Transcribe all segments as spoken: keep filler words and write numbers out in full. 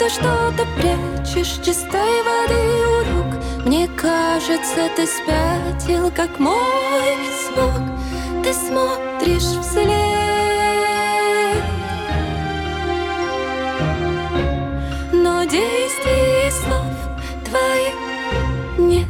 ты что-то прячешь чистой воды у рук. Мне кажется, ты спятил, как мой смог. Ты смотришь вслед, но действий и слов твоих нет.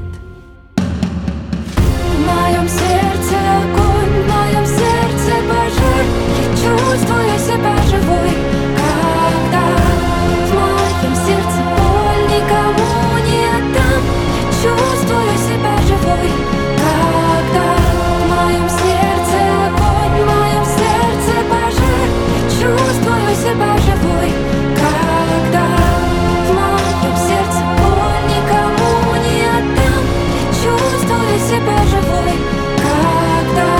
В моем сердце огонь, в моем сердце пожар. Я чувствую себя живой, когда в моем сердце боль никому не отдам. Я чувствую себя живой, когда в моем сердце огонь, в моем сердце пожар. Я чувствую себя живой, когда в моем сердце боль никому не отдам. Я чувствую себя живой, когда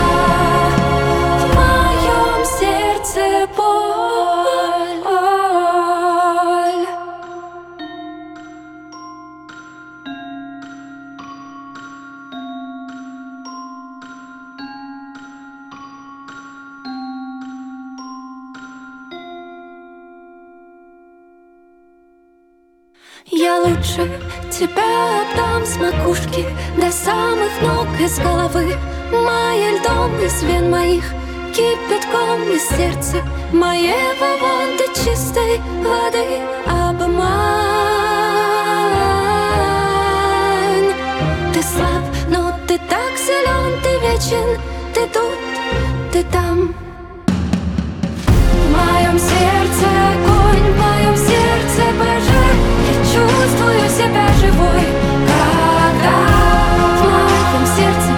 в моем сердце боль. Я лучше тебя отдам с макушки до самых ног, из головы моей, льдом из вен моих, кипятком из сердца моего вон до чистой воды обмань. Ты слаб, но ты так силен, ты вечен, ты тут, ты там. В моем сердце огонь, в моем сердце пожар. Я чувствую себя живой, когда в моем сердце